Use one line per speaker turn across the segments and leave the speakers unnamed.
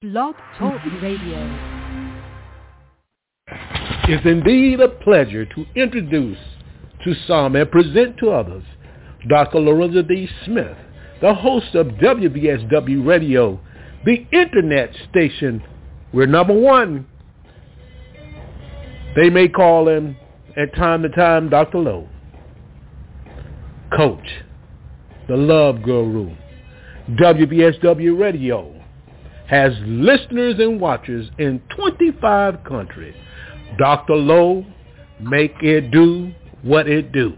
Blog Talk Radio.
It's indeed a pleasure to introduce to some and present to others Dr. Lorenzo D. Smith, the host of WBSW Radio, the internet station where number one, they may call him at time to time Dr. Lowe, Coach, the Love Guru. WBSW Radio has listeners and watchers in 25 countries. Dr. Lowe, make it do what it do.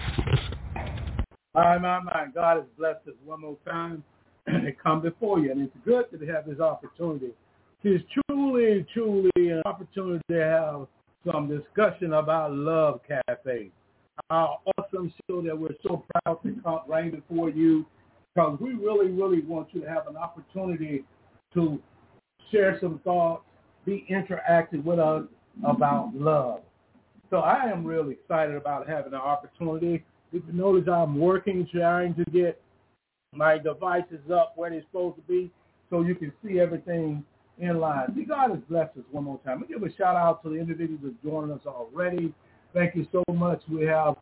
My God has blessed us one more time to come before you. And it's good to have this opportunity. It's truly an opportunity to have some discussion about Love Cafe, our awesome show that we're so proud to come right before you, because we really want you to have an opportunity to share some thoughts, be interactive with us about love. So I am really excited about having the opportunity. If you notice, I'm trying to get my devices up where they're supposed to be so you can see everything in line. See, God has blessed us one more time. We give a shout out to the individuals that joined us already. Thank you so much. We have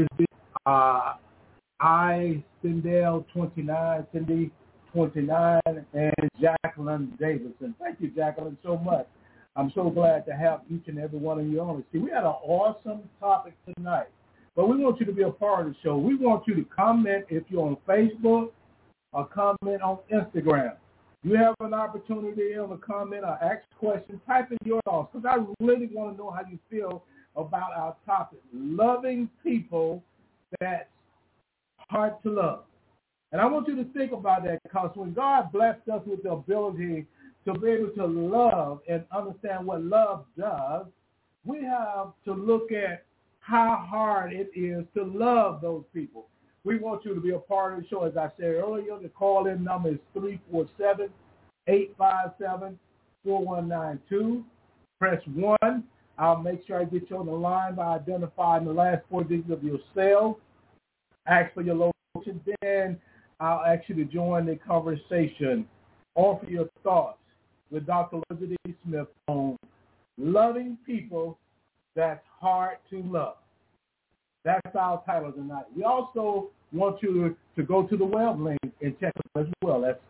Stendale 29, Cindy 29, and Jacqueline Davidson. Thank you, Jacqueline, so much. I'm so glad to have each and every one of you on. See, we had an awesome topic tonight, but we want you to be a part of the show. We want you to comment if you're on Facebook or comment on Instagram. You have an opportunity to comment or ask questions. Type in your thoughts, because I really want to know how you feel about our topic, loving people that's hard to love. And I want you to think about that, because when God blessed us with the ability to be able to love and understand what love does, we have to look at how hard it is to love those people. We want you to be a part of the show. As I said earlier, the call-in number is 347-857-4192. Press 1. I'll make sure I get you on the line by identifying the last 4 digits of your cell. Ask for your location. Then I'll ask you to join the conversation. Offer your thoughts with Dr. Lorenzo D. Smith on loving people that's hard to love. That's our title tonight. We also want you to go to the web link and check it as well. That's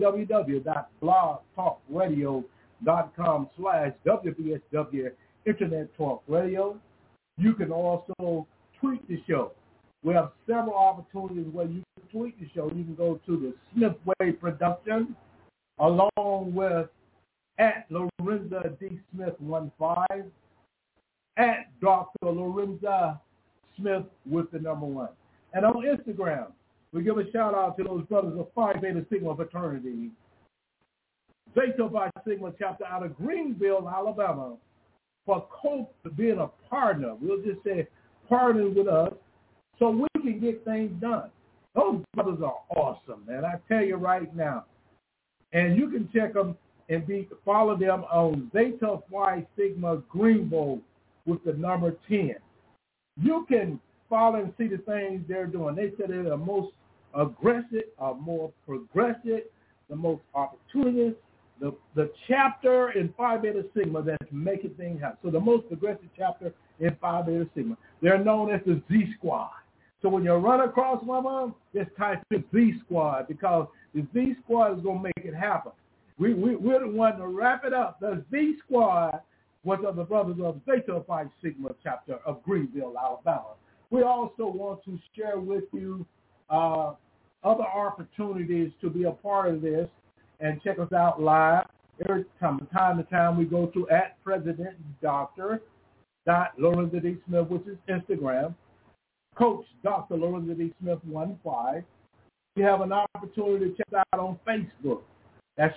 www.blogtalkradio.com/WBSW Internet Talk Radio. You can also tweet the show. We have several opportunities where you can tweet the show. You can go to the Smith Way Production, along with at Lorenzo D. Smith 15, at Dr. Lorenzo Smith with the number 1. And on Instagram, we give a shout out to those brothers of Phi Beta Sigma Fraternity, Zeta Phi Sigma chapter out of Greenville, Alabama, for being a partner. We'll just say partner with us so we can get things done. Those brothers are awesome, man. I tell you right now. And you can check them and follow them on Zeta Phi Sigma Greenville with the number 10. You can follow and see the things they're doing. They said they're the most aggressive, more progressive, the most opportunist, the chapter in Phi Beta Sigma that's making things happen. So the most progressive chapter in Phi Beta Sigma. They're known as the Z Squad. So when you run across one of them, just type in Z Squad, because the Z Squad is going to make it happen. We're the one to wrap it up. The Z Squad was of the brothers of Zeta Phi Sigma chapter of Greenville, Alabama. We also want to share with you other opportunities to be a part of this and check us out live. Every time to time we go to at President Dr. Lorenzo D. Smith, which is Instagram. Coach Dr. Lorenzo D. Smith 15. You have an opportunity to check us out on Facebook. That's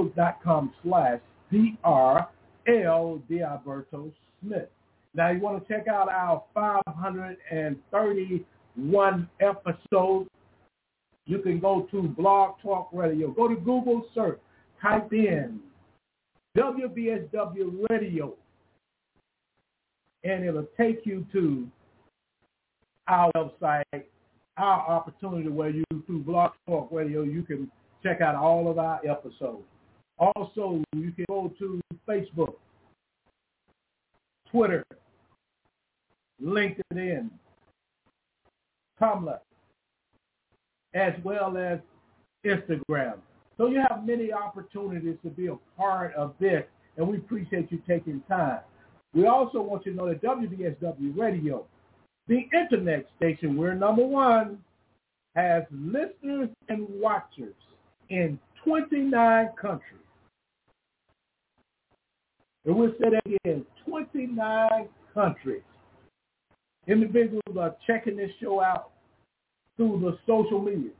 facebook.com/DRL Smith. Now, you want to check out our 531 episodes. You can go to Blog Talk Radio. Go to Google search. Type in WBSW Radio, and it'll take you to our website, our opportunity where you, through Blog Talk Radio, you can check out all of our episodes. Also, you can go to Facebook, Twitter, LinkedIn, Tumblr, as well as Instagram. So you have many opportunities to be a part of this, and we appreciate you taking time. We also want you to know that WBSW Radio, the internet station, we're number one, has listeners and watchers in 29 countries. And we'll say that again, 29 countries. Individuals are checking this show out through the social media.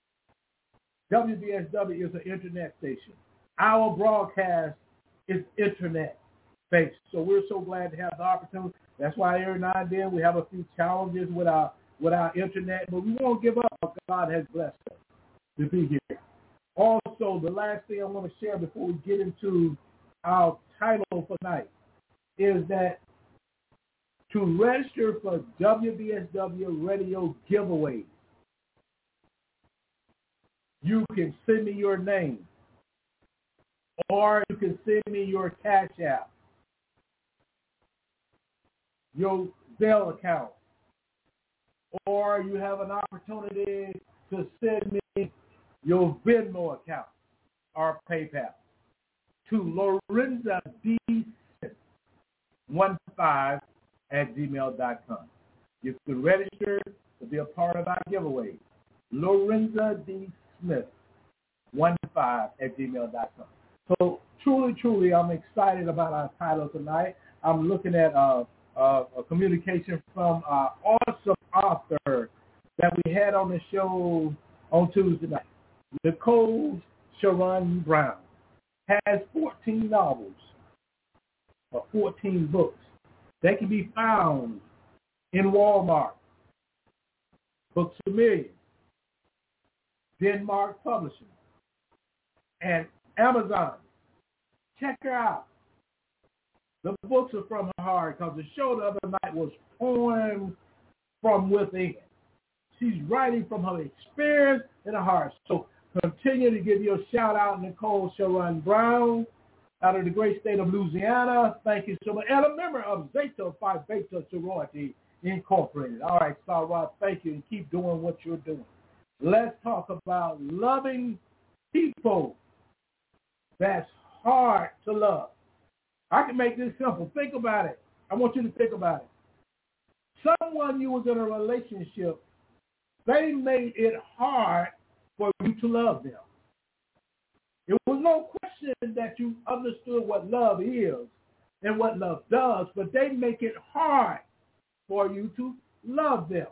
WBSW is an internet station. Our broadcast is internet-based. So we're so glad to have the opportunity. That's why every now and then we have a few challenges with our internet, but we won't give up. God has blessed us to be here. Also, the last thing I want to share before we get into our title for tonight is that to register for WBSW Radio giveaways, you can send me your name, or you can send me your Cash App, your Zelle account, or you have an opportunity to send me your Venmo account or PayPal to Lorenza D. 15@gmail.com. You can register to be a part of our giveaway. Lorenza D. Smith 15@gmail.com. So truly, I'm excited about our title tonight. I'm looking at a communication from our awesome author that we had on the show on Tuesday night. Nicole Sharon Brown has 14 novels or 14 books. They can be found in Walmart, Books A Million, Denmark Publishing, and Amazon. Check her out. The books are from her heart because the show the other night was poems from within. She's writing from her experience and her heart. So continue to give you a shout out, Nicole Sharon Brown, out of the great state of Louisiana. Thank you so much. And a member of Zeta Phi Beta Sorority Incorporated. All right, Sarah, thank you, and keep doing what you're doing. Let's talk about loving people that's hard to love. I can make this simple. Think about it. I want you to think about it. Someone you was in a relationship, they made it hard for you to love them. It was no question that you understood what love is and what love does, but they make it hard for you to love them.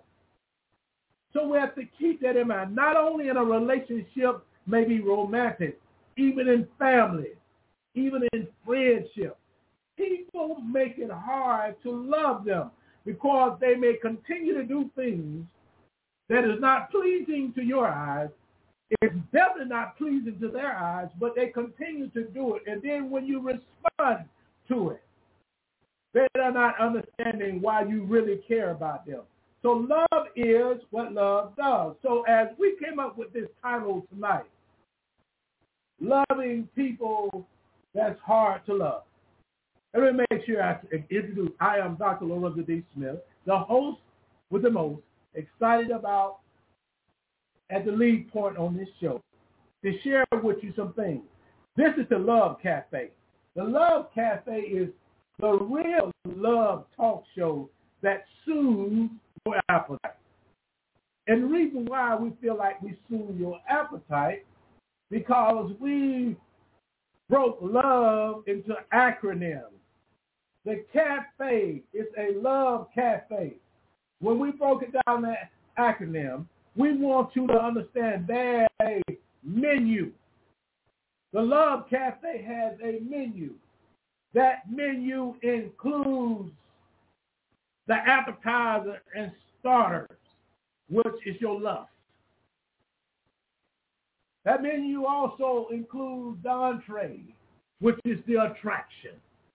So we have to keep that in mind, not only in a relationship, maybe romantic, even in family, even in friendship. People make it hard to love them because they may continue to do things that is not pleasing to your eyes. It's definitely not pleasing to their eyes, but they continue to do it. And then when you respond to it, they are not understanding why you really care about them. So love is what love does. So as we came up with this title tonight, loving people that's hard to love. Let me make sure I introduce. I am Dr. Lorenza D. Smith, the host with the most, excited about at the lead point on this show to share with you some things. This is the Love Cafe. The Love Cafe is the real love talk show that soothes your appetite. And the reason why we feel like we soothe your appetite, because we broke love into acronyms. The cafe is a love cafe. When we broke it down that acronym, we want you to understand there's a menu. The Love Cafe has a menu. That menu includes the appetizer and starters, which is your lust. That menu also includes the entree, which is the attraction.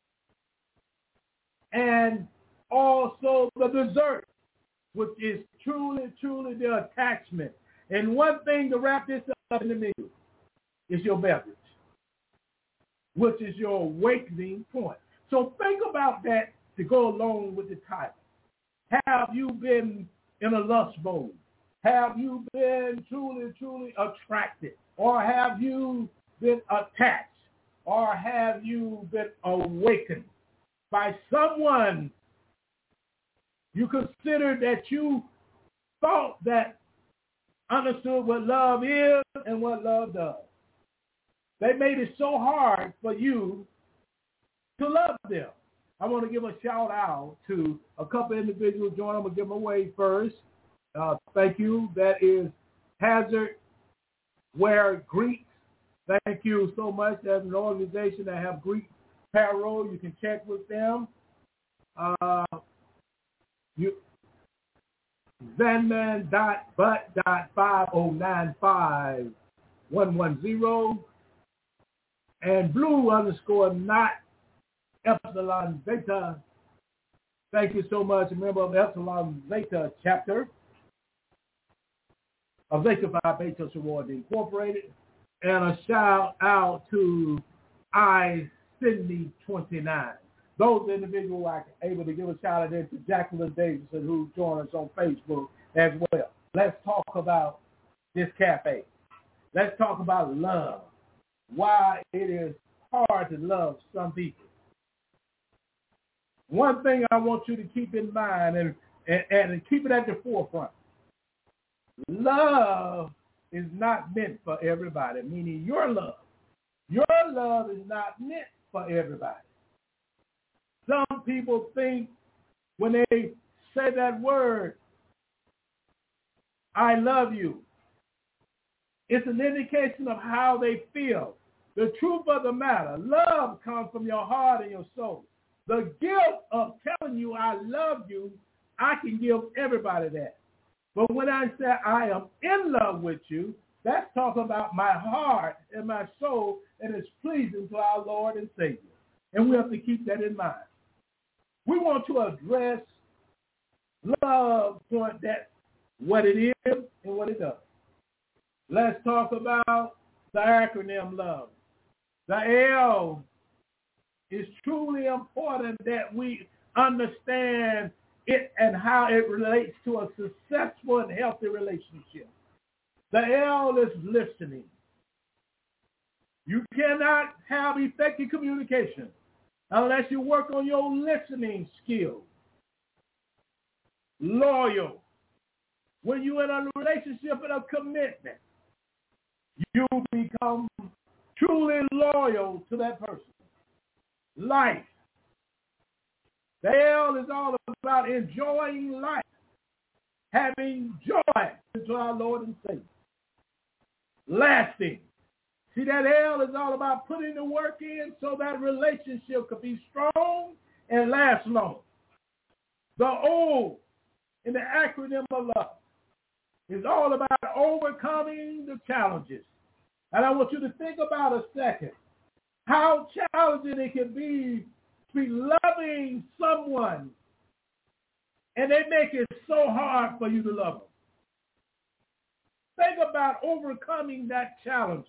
And also the dessert, which is truly the attachment. And one thing to wrap this up in the menu is your beverage. which is your awakening point. So think about that to go along with the title. Have you been in a lust mode? Have you been truly, truly attracted? Or have you been attached? Or have you been awakened by someone you consider that you thought that understood what love is and what love does? They made it so hard for you to love them. I want to give a shout out to a couple individuals joining. I'm going to give them away first. Thank you. That is Hazard Wear Greeks. Thank you so much. That's an organization that have Greek apparel. You can check with them. Zanman.but.5095-110 and blue_not Epsilon Zeta. Thank you so much. A member of the Epsilon Zeta chapter of Zeta Phi Beta Sorority Incorporated. And a shout out to I-Sydney29. Those individuals I can able to give a shout out to Jacqueline Davidson, who joined us on Facebook as well. Let's talk about this cafe. Let's talk about love. Why it is hard to love some people. One thing I want you to keep in mind and keep it at the forefront. Love is not meant for everybody, meaning your love. Your love is not meant for everybody. Some people think when they say that word, I love you, it's an indication of how they feel. The truth of the matter, love comes from your heart and your soul. The gift of telling you I love you, I can give everybody that. But when I say I am in love with you, that's talking about my heart and my soul, and it's pleasing to our Lord and Savior. And we have to keep that in mind. We want to address love, point that what it is and what it does. Let's talk about the acronym love. The L is truly important that we understand it and how it relates to a successful and healthy relationship. The L is listening. You cannot have effective communication unless you work on your listening skills. Loyal. When you're in a relationship and a commitment, you become truly loyal to that person. Life. The L is all about enjoying life, having joy into our Lord and Savior. Lasting. See, that L is all about putting the work in so that relationship could be strong and last long. The O in the acronym of love is all about overcoming the challenges. And I want you to think about a second how challenging it can be to be loving someone and they make it so hard for you to love them. Think about overcoming that challenge.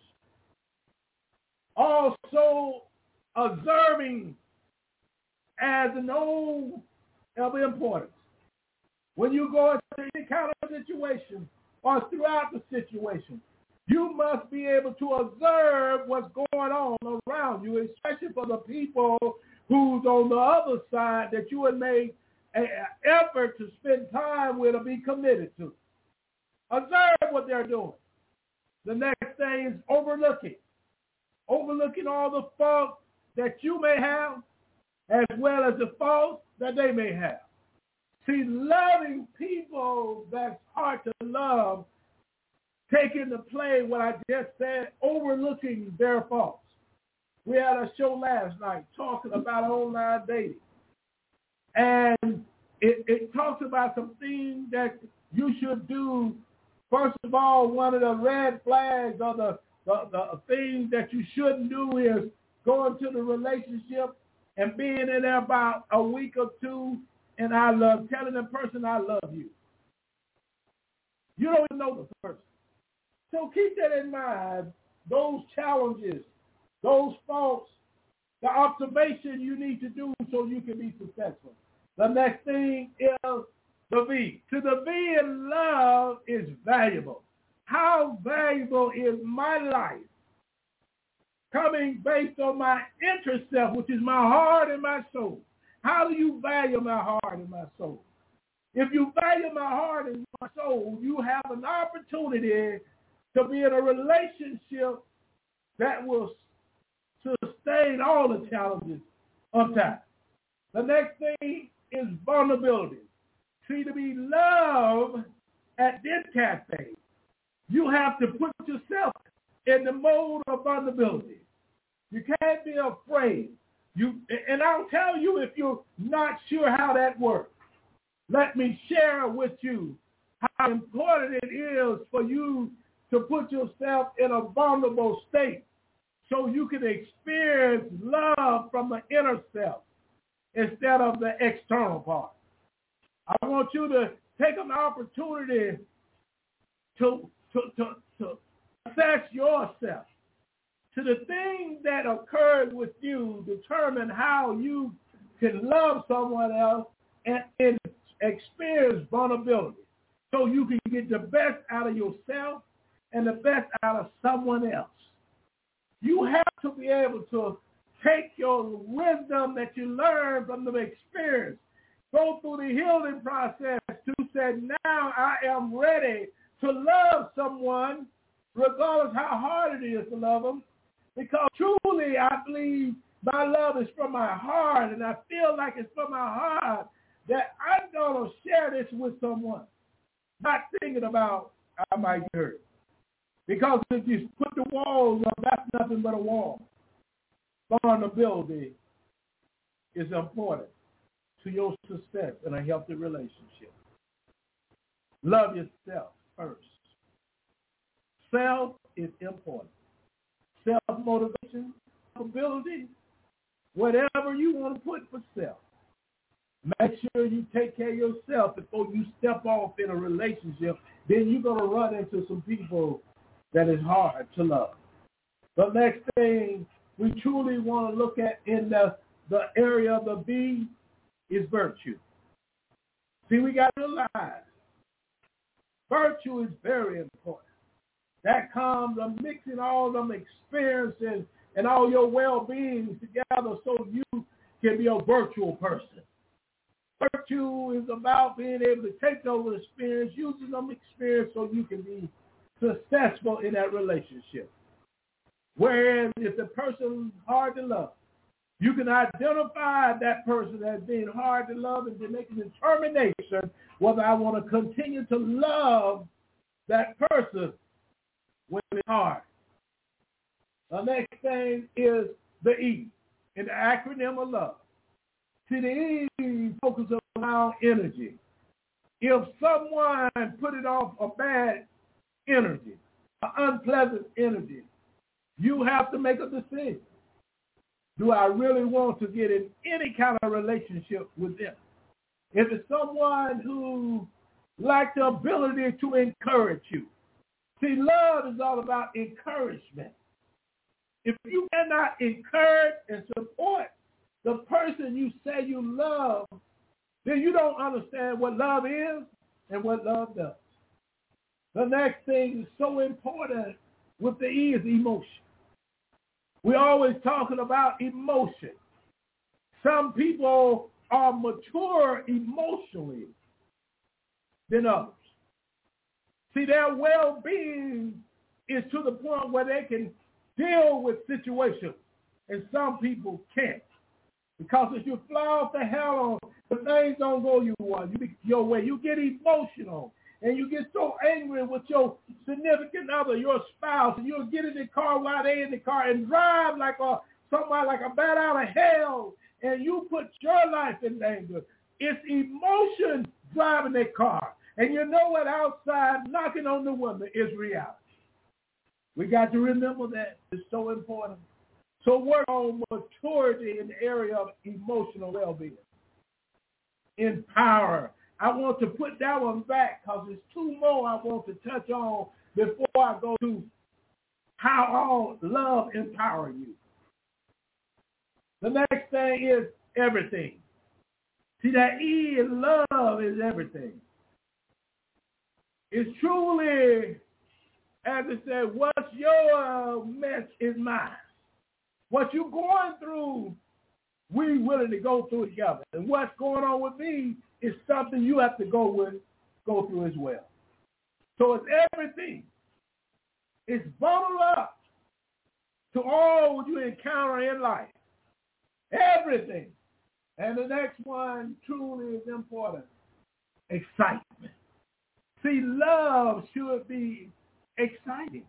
Also observing as an O of importance. When you go into any kind of situation or throughout the situation, you must be able to observe what's going on around you, especially for the people who's on the other side that you would make an effort to spend time with or be committed to. Observe what they're doing. The next thing is overlooking. Overlooking all the faults that you may have as well as the faults that they may have. See, loving people that's hard to love, taking to play what I just said, overlooking their faults. We had a show last night talking about online dating. And it talks about some things that you should do. First of all, one of the red flags or the things that you shouldn't do is go into the relationship and being in there about a week or two and telling the person I love you. You don't even know the person. So keep that in mind. Those challenges, those faults the observation you need to do so you can be successful. The next thing is the V. To the V in love is valuable. How valuable is my life? Coming based on my interest self, which is my heart and my soul. How do you value my heart and my soul? If you value my heart and my soul, you have an opportunity to be in a relationship that will sustain all the challenges of time. The next thing is vulnerability. See, to be loved at this cafe, you have to put yourself in the mode of vulnerability. You can't be afraid. And I'll tell you if you're not sure how that works. Let me share with you how important it is for you to put yourself in a vulnerable state so you can experience love from the inner self instead of the external part. I want you to take an opportunity to assess yourself. To the things that occurred with you determine how you can love someone else and experience vulnerability so you can get the best out of yourself and the best out of someone else. You have to be able to take your wisdom that you learn from the experience, go through the healing process to say, now I am ready to love someone regardless how hard it is to love them, because truly I believe my love is from my heart, and I feel like it's from my heart that I'm going to share this with someone, not thinking about I might get hurt. Because if you put the walls up, that's nothing but a wall. Vulnerability is important to your success in a healthy relationship. Love yourself first. Self is important. Self-motivation, ability, whatever you want to put for self. Make sure you take care of yourself before you step off in a relationship. Then you're going to run into some people that is hard to love. The next thing we truly want to look at in the area of the B is virtue. See, we got to realize virtue is very important. That comes of mixing all them experiences and all your well-being together so you can be a virtual person. Virtue is about being able to take those experiences, using them experience so you can be successful in that relationship. Whereas if the person is hard to love, you can identify that person as being hard to love and then make a determination whether I want to continue to love that person when it's hard. The next thing is the E in the acronym of love. See, the E focuses on energy. If someone put it off a bad energy, an unpleasant energy, you have to make a decision. Do I really want to get in any kind of relationship with them? If it's someone who lacks the ability to encourage you. See, love is all about encouragement. If you cannot encourage and support the person you say you love, then you don't understand what love is and what love does. The next thing is so important with the E is emotion. We're always talking about emotion. Some people are mature emotionally than others. See, their well-being is to the point where they can deal with situations, and some people can't. Because if you fly off the handle, the things don't go your way. You get emotional, and you get so angry with your significant other, your spouse, and you'll get in the car while they're in the car and drive like somebody like a bat out of hell, and you put your life in danger. It's emotion driving that car. And you know what? Outside, knocking on the window is reality. We got to remember that. It's so important. So work on maturity in the area of emotional well-being. Empower. I want to put that one back because there's two more I want to touch on before I go to how all love empower you. The next thing is everything. See, that E in love is everything. It's truly, as it said, what's your mess is mine. What you're going through, we willing to go through together. And what's going on with me is something you have to go through as well. So it's everything. It's bundled up to all what you encounter in life. Everything. And the next one truly is important. Excitement. See, love should be exciting.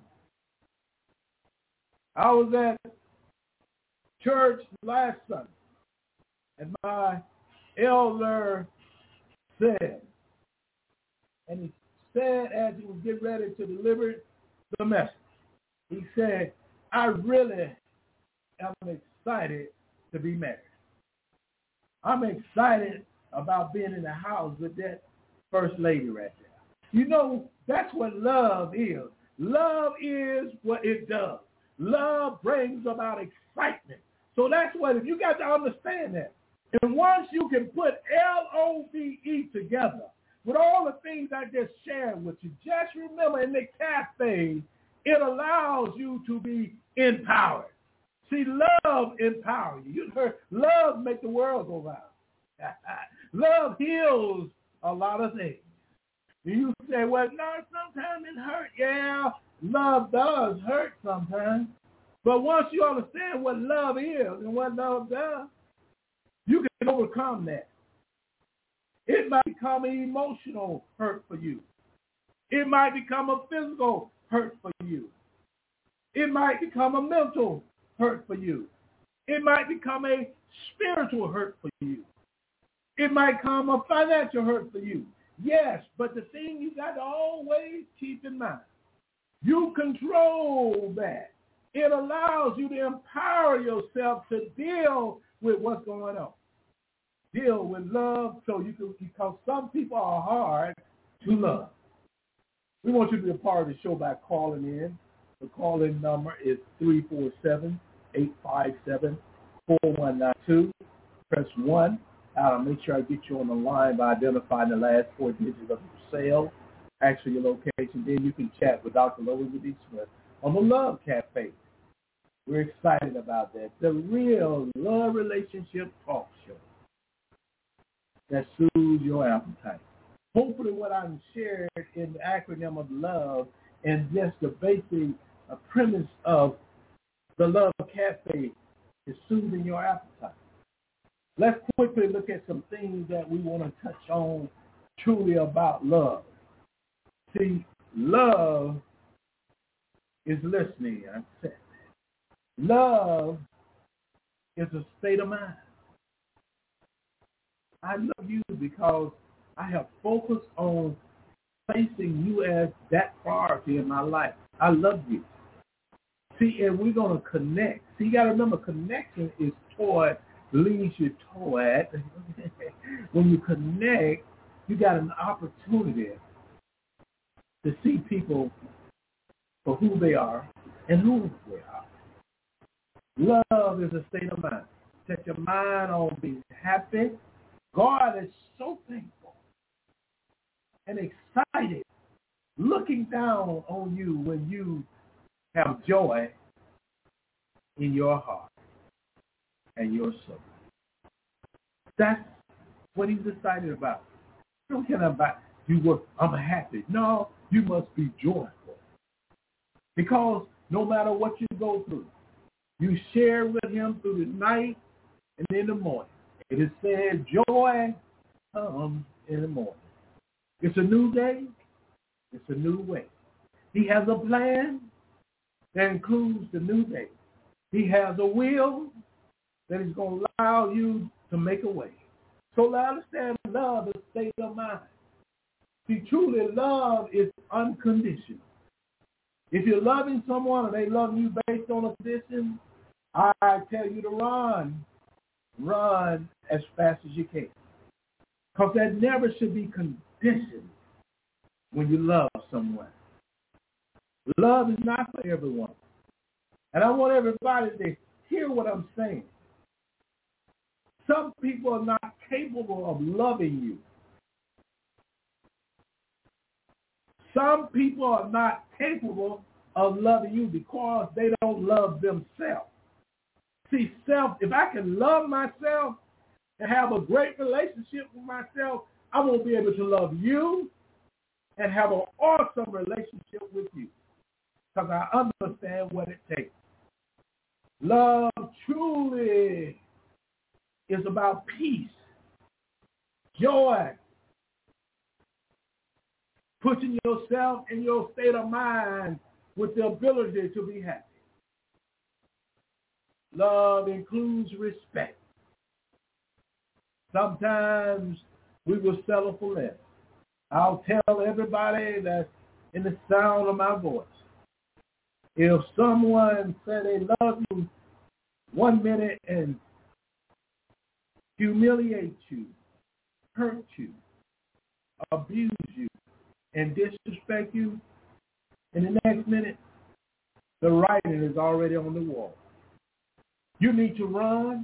I was at church last Sunday, and my elder said, and he said as he was getting ready to deliver the message, he said, I really am excited to be married. I'm excited about being in the house with that first lady right there. You know, that's what love is. Love is what it does. Love brings about excitement. So that's what, if you got to understand that. And once you can put LOVE together with all the things I just shared with you, just remember in the cafe, it allows you to be empowered. See, love empowers you. You heard, love makes the world go round. Love heals a lot of things. You say, well, no, sometimes it hurts. Yeah, love does hurt sometimes. But once you understand what love is and what love does, you can overcome that. It might become an emotional hurt for you. It might become a physical hurt for you. It might become a mental hurt for you. It might become a spiritual hurt for you. It might become a financial hurt for you. Yes, but the thing you got to always keep in mind, you control that. It allows you to empower yourself to deal with what's going on. Deal with love so you can, because some people are hard to love. We want you to be a part of the show by calling in. The call-in number is 347-857-4192. Press 1. I'll make sure I get you on the line by identifying the last 4 digits of your cell, actually your location. Then you can chat with Dr. Lois D. Smith on the Love Cafe. We're excited about that. The real love relationship talk show that soothes your appetite. Hopefully what I'm sharing in the acronym of love and just the basic premise of the Love Cafe is soothing your appetite. Let's quickly look at some things that we want to touch on truly about love. See, love is listening. I said that. Love is a state of mind. I love you because I have focused on placing you as that priority in my life. I love you. See, and we're going to connect. See, you got to remember, connection is toward leads you toward. When you connect, you got an opportunity to see people for who they are and who they are. Love is a state of mind. Set your mind on being happy. God is so thankful and excited looking down on you when you have joy in your heart and your soul. That's what he's excited about. You don't care about I'm happy. No, you must be joyful. Because no matter what you go through, you share with him through the night and in the morning. It is said joy comes in the morning. It's a new day. It's a new way. He has a plan that includes the new day. He has a will that is going to allow you to make a way. So understand love is a state of mind. See, truly love is unconditional. If you're loving someone and they love you based on a condition, I tell you to run. Run as fast as you can. Because that never should be conditioned when you love someone. Love is not for everyone. And I want everybody to hear what I'm saying. Some people are not capable of loving you. Some people are not capable of loving you because they don't love themselves. See, if I can love myself and have a great relationship with myself, I will be able to love you and have an awesome relationship with you because I understand what it takes. Love truly is about peace, joy, putting yourself in your state of mind with the ability to be happy. Love includes respect. Sometimes we will settle for less. I'll tell everybody that's in the sound of my voice, if someone said they love you 1 minute and humiliate you, hurt you, abuse you, and disrespect you, in the next minute, the writing is already on the wall. You need to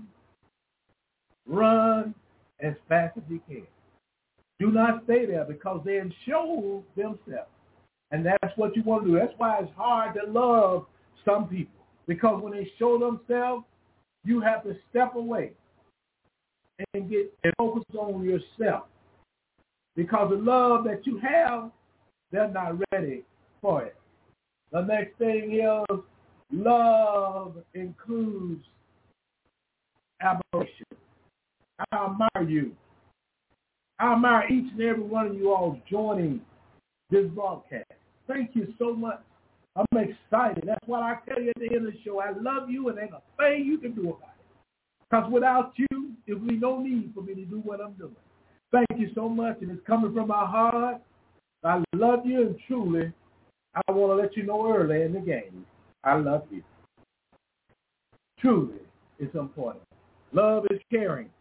run as fast as you can. Do not stay there because they show themselves. And that's what you want to do. That's why it's hard to love some people. Because when they show themselves, you have to step away and get focused on yourself. Because the love that you have, they're not ready for it. The next thing is love includes admiration. I admire you. I admire each and every one of you all joining this broadcast. Thank you so much. I'm excited. That's what I tell you at the end of the show. I love you, and there's a thing you can do about it. Because without you, there will be no need for me to do what I'm doing. Thank you so much, and it's coming from my heart. I love you, and truly, I want to let you know early in the game, I love you. Truly, it's important. Love is caring.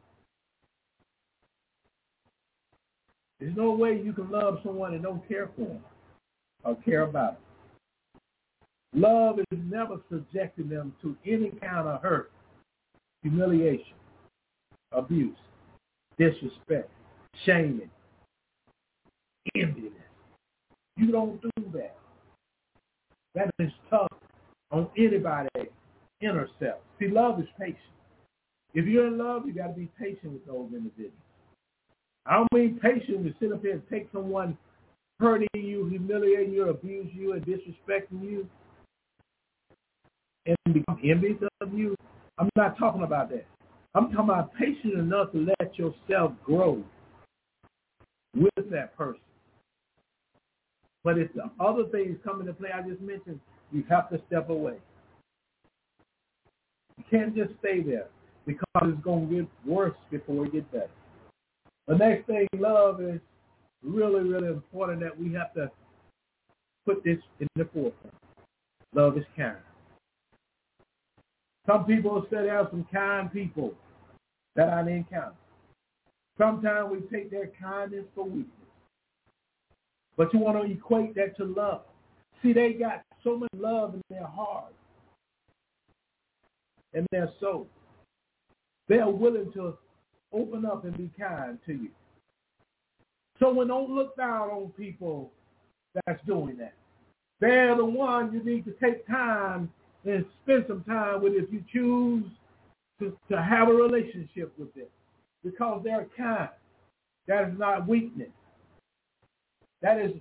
There's no way you can love someone and don't care for them or care about them. Love is never subjecting them to any kind of hurt, humiliation, abuse, disrespect, shaming, enviness. You don't do that. That is tough on anybody's inner self. See, love is patient. If you're in love, you got to be patient with those individuals. I don't mean patient to sit up here and take someone hurting you, humiliating you, abuse you, and disrespecting you, and become envious of you. I'm not talking about that. I'm talking about patient enough to let yourself grow with that person. But if the other things come into play I just mentioned, you have to step away. You can't just stay there because it's going to get worse before it gets better. The next thing, love, is really, really important that we have to put this in the forefront. Love is kind. Some people say there are some kind people that I encounter. Sometimes we take their kindness for weakness. But you want to equate that to love. See, they got so much love in their heart and their soul. They are willing to open up and be kind to you. So when don't look down on people that's doing that. They're the ones you need to take time and spend some time with if you choose to have a relationship with them. Because they're kind. That is not weakness. That is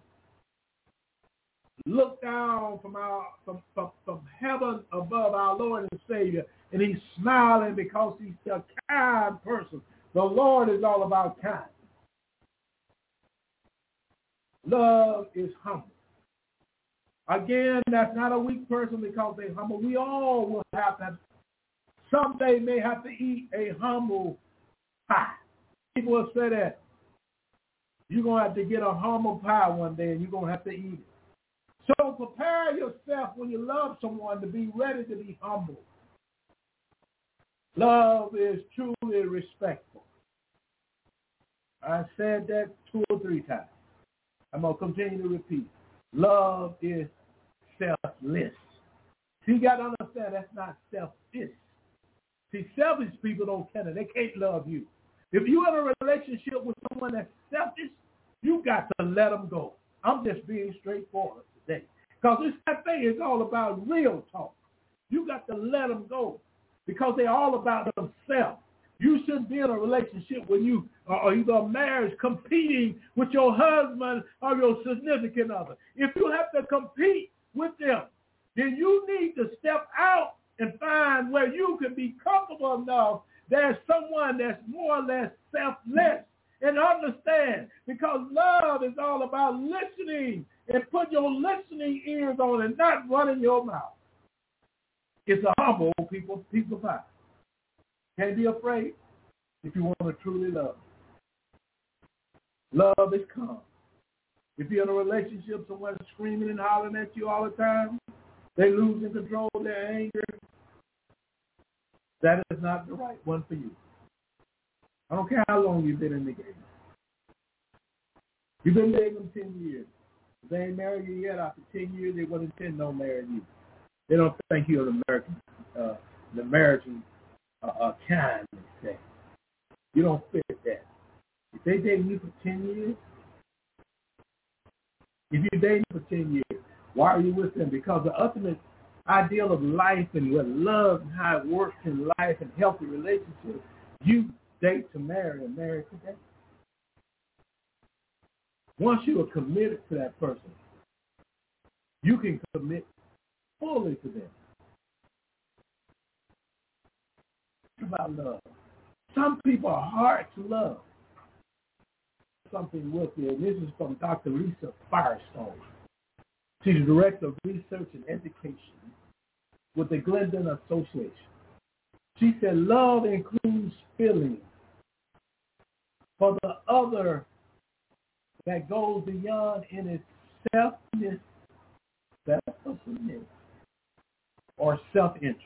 look down from heaven above our Lord and Savior, and he's smiling because he's a kind person. The Lord is all about kindness. Love is humble. Again, that's not a weak person because they're humble. We all will have to, someday may have to eat a humble pie. People will say that you're going to have to get a humble pie one day and you're going to have to eat it. So prepare yourself when you love someone to be ready to be humble. Love is truly respectful. I said that 2 or 3 times. I'm going to continue to repeat. Love is selfless. So you got to understand that's not selfish. See, selfish people don't care. They can't love you. If you're in a relationship with someone that's selfish, you got to let them go. I'm just being straightforward today. Because this thing is all about real talk. You got to let them go because they're all about themselves. You shouldn't be in a relationship when you are either a marriage competing with your husband or your significant other. If you have to compete with them, then you need to step out and find where you can be comfortable enough. There's someone that's more or less selfless and understand, because love is all about listening and put your listening ears on and not running your mouth. It's a humble people pie. Can't be afraid if you want to truly love. Love is calm. If you're in a relationship, someone's screaming and hollering at you all the time, they losing control of their anger, that is not the right one for you. I don't care how long you've been in the game. You've been dating them 10 years. If they ain't married you yet, after 10 years, they wouldn't intend on marrying you. They don't think you're the American kind, they say. You don't fit that. If they dating you for 10 years, if you're dating for 10 years, why are you with them? Because the ultimate ideal of life and what love and how it works in life and healthy relationships, you date to marry and marry to date. Once you are committed to that person, you can commit fully to them. It's about love. Some people are hard to love. Something with you, and this is from Dr. Lisa Firestone. She's the Director of Research and Education with the Glendon Association. She said love includes feeling for the other that goes beyond in its selfness, or self-interest.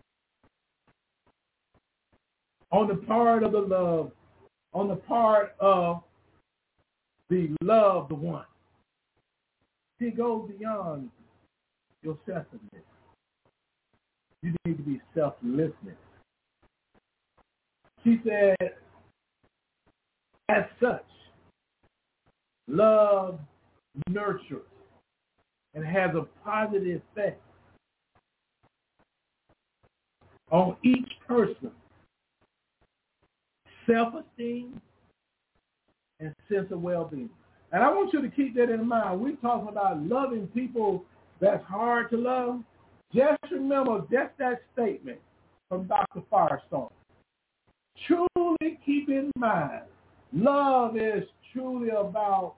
On the part of the love, on the part of the loved one, he goes beyond your selfishness. You need to be selflessness. She said, as such, love nurtures and has a positive effect on each person, self-esteem and sense of well-being. And I want you to keep that in mind. We're talking about loving people that's hard to love. Just remember just that statement from Dr. Firestone. Truly keep in mind, love is truly about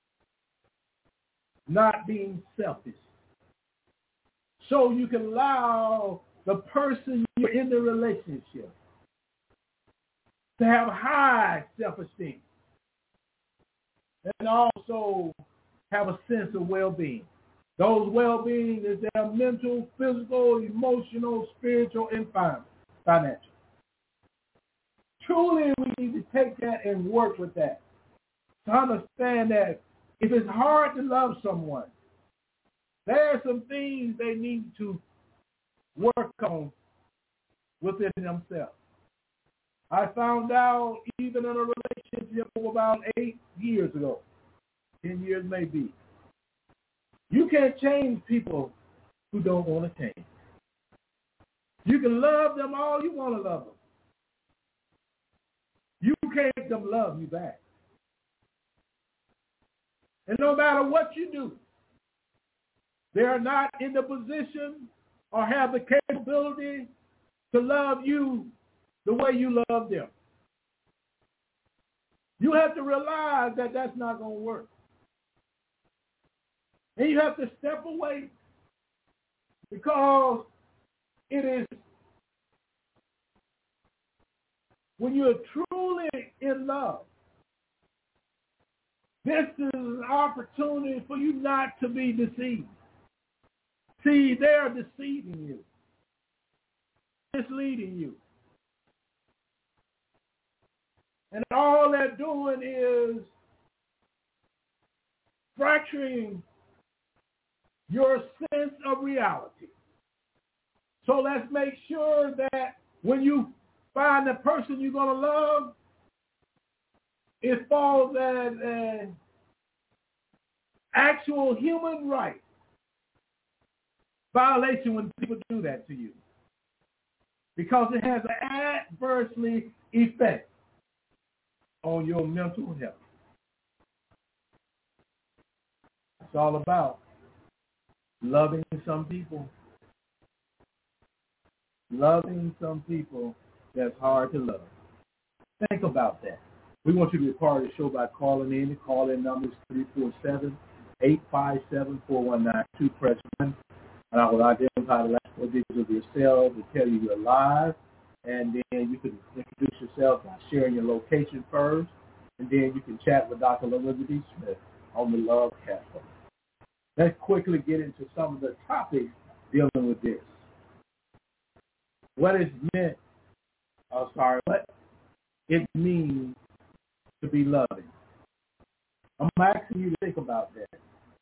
not being selfish. So you can allow the person you're in the relationship to have high self-esteem and also have a sense of well-being. Those well-being is their mental, physical, emotional, spiritual, and financial. Truly, we need to take that and work with that to understand that if it's hard to love someone, there are some things they need to work on within themselves. I found out even in a relationship of about 8 years ago, 10 years maybe, you can't change people who don't want to change. You can love them all you want to love them. You can't make them love you back. And no matter what you do, they are not in the position or have the capability to love you the way you love them. You have to realize that that's not going to work. And you have to step away because it is when you're truly in love, this is an opportunity for you not to be deceived. See, they're deceiving you, misleading you. And all they're doing is fracturing your sense of reality. So let's make sure that When you find the person you're going to love, it falls as an actual human right violation when people do that to you, because it has an adversely effect on your mental health. It's all about loving some people. Loving some people that's hard to love. Think about that. We want you to be a part of the show by calling in. The call-in number is 347-857-4192. Press 1. And I will identify the last 4 digits of your cell to tell you you're live. And then you can introduce yourself by sharing your location first. And then you can chat with Dr. Lorinda D. Smith on the Love Cafe. Let's quickly get into some of the topics dealing with this. What it means to be loving. I'm asking you to think about that.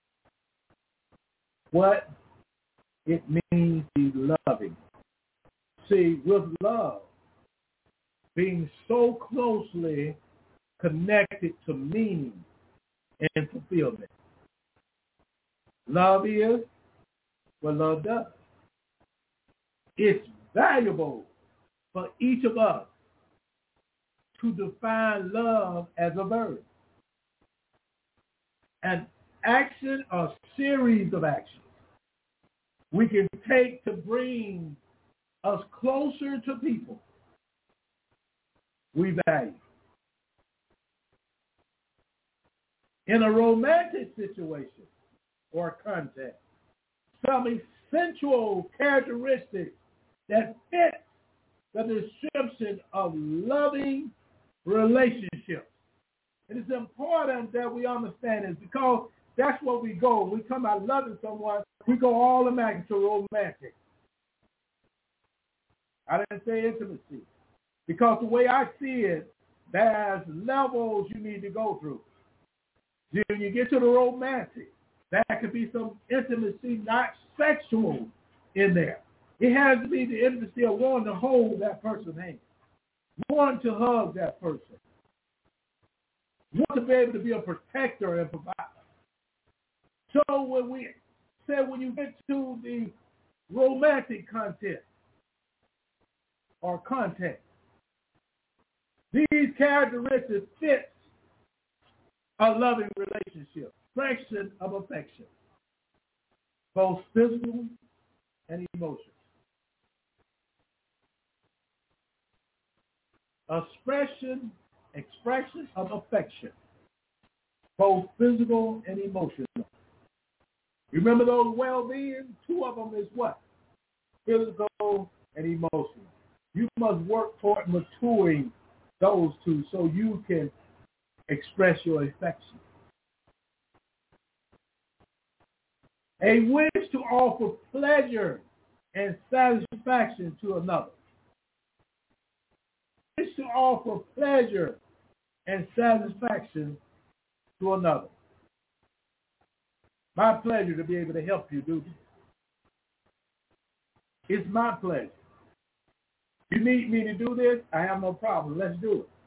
What it means to be loving. See, with love being so closely connected to meaning and fulfillment. Love is what love does. It's valuable for each of us to define love as a verb. An action, a series of actions we can take to bring us closer to people we value. In a romantic situation or context, some essential characteristics that fit the description of loving relationships. It is important that we understand this, because that's what we go. When we come out loving someone, we go automatically to romantic. I didn't say intimacy, because the way I see it, there's levels you need to go through. When you get to the romantic, there could be some intimacy, not sexual, in there. It has to be the intimacy of wanting to hold that person's hand, wanting to hug that person, want to be able to be a protector and provider. So when we say when you get to the romantic content or context, these characteristics fit a loving relationship, expression of affection, both physical and emotional. Expression of affection, both physical and emotional. Remember those well-being? 2 of them is what? Physical and emotional. You must work toward maturing those 2 so you can express your affection. A wish to offer pleasure and satisfaction to another. Wish to offer pleasure and satisfaction to another. My pleasure to be able to help you do this. It's my pleasure. You need me to do this? I have no problem. Let's do it.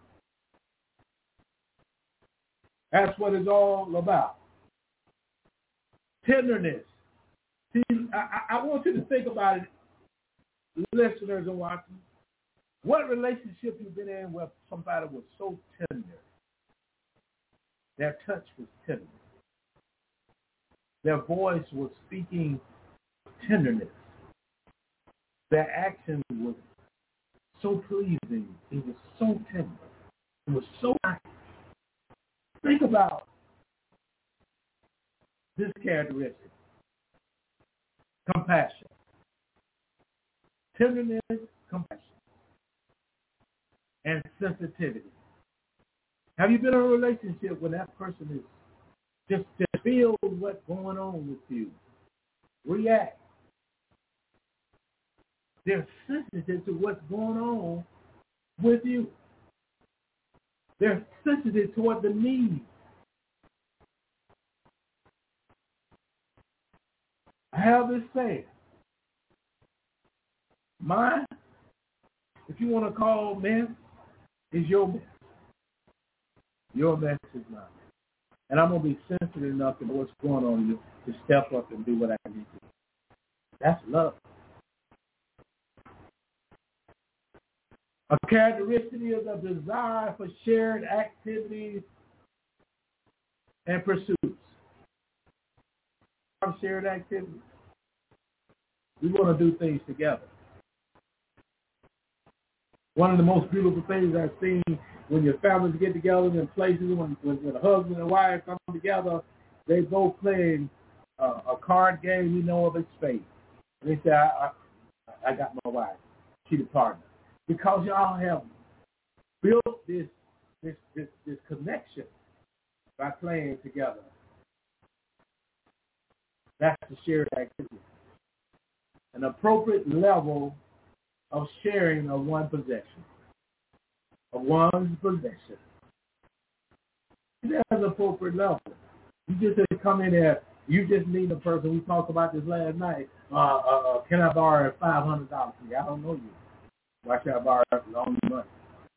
That's what it's all about. Tenderness. See, I want you to think about it, listeners and watchers. What relationship you've been in where somebody was so tender? Their touch was tender. Their voice was speaking tenderness. Their action was so pleasing. It was so tender. It was so nice. Think about this characteristic. Compassion. Tenderness, compassion, and sensitivity. Have you been in a relationship when that person is just feels what's going on with you? React. They're sensitive to what's going on with you. They're sensitive to what the needs. I have this saying. My If you want to call mess, it's your mess. Your mess is mine. And I'm going to be sensitive enough to know what's going on in you to step up and do what I need to do. That's love. A characteristic is a desire for shared activities and pursuits. Shared activities. We want to do things together. One of the most beautiful things I've seen when your families get together in places, when a husband and wife come together, they both playing a card game, you know, of a spade. And they say, I got my wife. She's the partner. Because y'all have built this connection by playing together. That's the shared activity. An appropriate level of sharing of one's possession. There's an appropriate level. You just come in there, you just need a person. We talked about this last night. Can I borrow $500 from you? I don't know you. Why should I borrow all your money?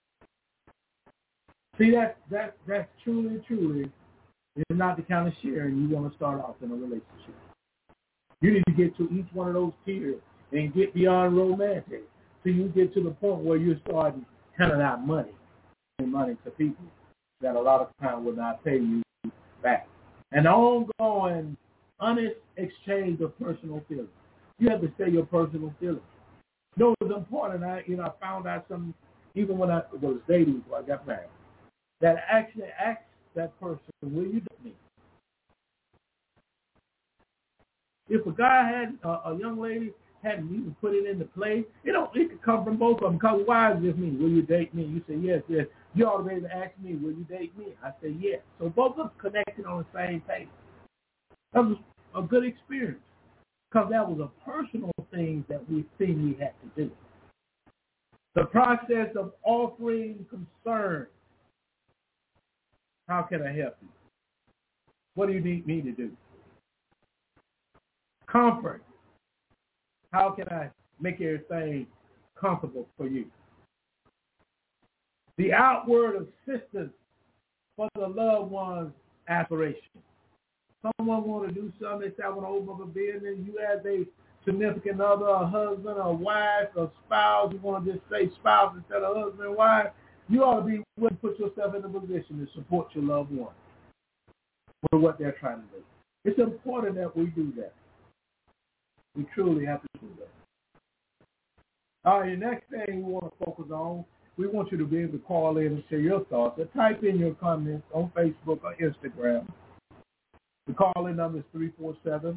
See, that's truly is not the kind of sharing you want to start off in a relationship. You need to get to each one of those tiers and get beyond romantic so you get to the point where you're starting handing out money to people that a lot of times will not pay you back. An ongoing, honest exchange of personal feelings. You have to say your personal feelings. No, it's important. I found out something, even when I was dating before I got married, that I actually asked that person, will you date me? If a guy had a young lady hadn't even put it into play, it could come from both of them. Because why is this me? Will you date me? You say yes. You ought to be able to ask me, will you date me? I say yes. So both of us connected on the same page. That was a good experience because that was a personal thing that we had to do. The process of offering concern. How can I help you? What do you need me to do? Comfort. How can I make everything comfortable for you? The outward assistance for the loved one's aspiration. Someone want to do something, they say, I want to open up a business. You as a significant other, a husband, a wife, a spouse, you want to just say spouse instead of husband and wife, you ought to be willing to put yourself in a position to support your loved one with what they're trying to do. It's important that we do that. We truly have to do that. All right, the next thing we want to focus on, we want you to be able to call in and share your thoughts or type in your comments on Facebook or Instagram. The call-in number is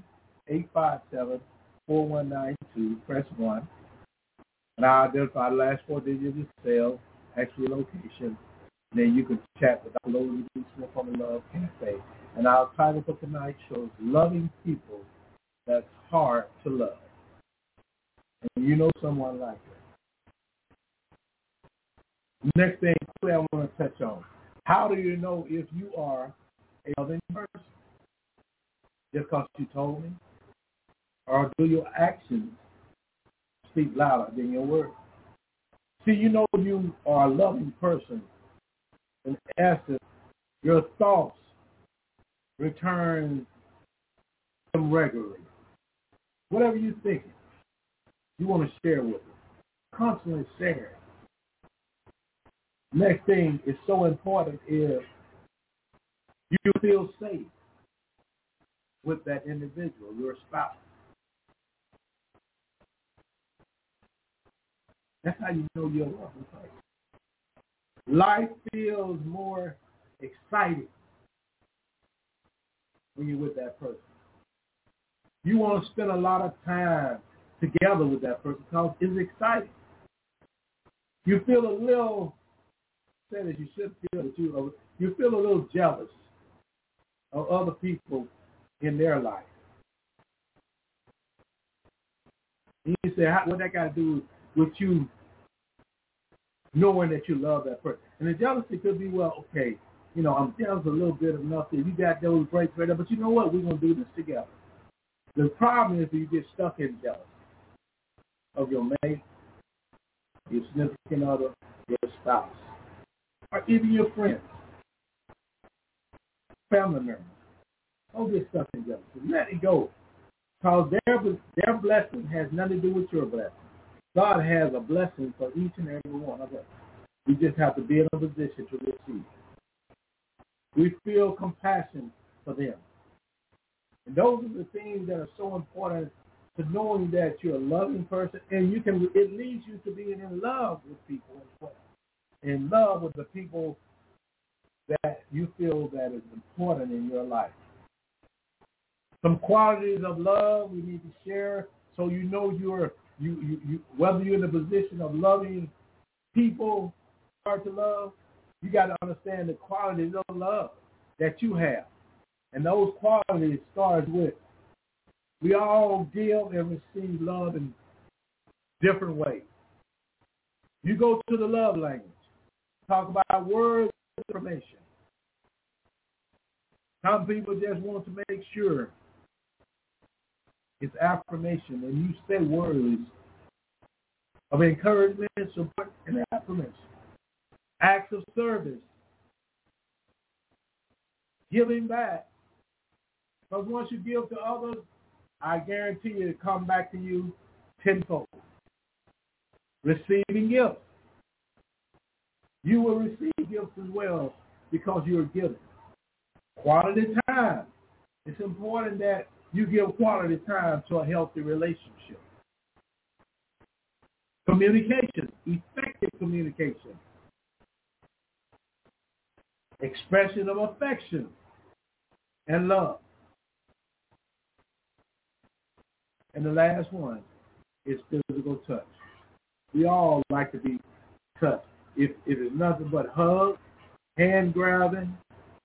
347-857-4192. Press 1. And I'll identify the last 4 digits of sale, actual location. And then you can chat with Dr. Lola Smith on the Love Cafe. And our title for tonight shows Loving People That's Hard to Love. And you know someone like that. Next thing I want to touch on. How do you know if you are a loving person? Just because you told me? Or do your actions speak louder than your words? See, you know you are a loving person. In essence, your thoughts return them regularly. Whatever you're thinking, you want to share with them. Constantly share. Next thing is so important is you feel safe with that individual, your spouse. That's how you know you're a loving person. Life feels more exciting when you're with that person. You want to spend a lot of time together with that person because it's exciting. You feel a little, say that you should feel that you feel a little jealous of other people in their life. And you say, what that got to do with you knowing that you love that person? And the jealousy could be, well, okay, I'm jealous a little bit enough that you got those breaks right there, but you know what? We're going to do this together. The problem is that you get stuck in jealousy of your mate, your significant other, your spouse, or even your friends, family members. Don't get stuck together. Let it go. Because their blessing has nothing to do with your blessing. God has a blessing for each and every one of us. We just have to be in a position to receive. We feel compassion for them. And those are the things that are so important to knowing that you're a loving person, and it leads you to being in love with people as well. In love with the people that you feel that is important in your life. Some qualities of love we need to share so you know you whether you're in a position of loving people hard to love, you got to understand the qualities of love that you have. And those qualities start with, we all give and receive love in different ways. You go to the love language, talk about words of affirmation. Some people just want to make sure it's affirmation, and you say words of encouragement, support, and affirmation. Acts of service, giving back. Because once you give to others, I guarantee you it come back to you tenfold. Receiving gifts. You will receive gifts as well because you're giving. Quality time. It's important that you give quality time to a healthy relationship. Communication. Effective communication. Expression of affection and love. And the last one is physical touch. We all like to be touched. If it's nothing but hugs, hand grabbing,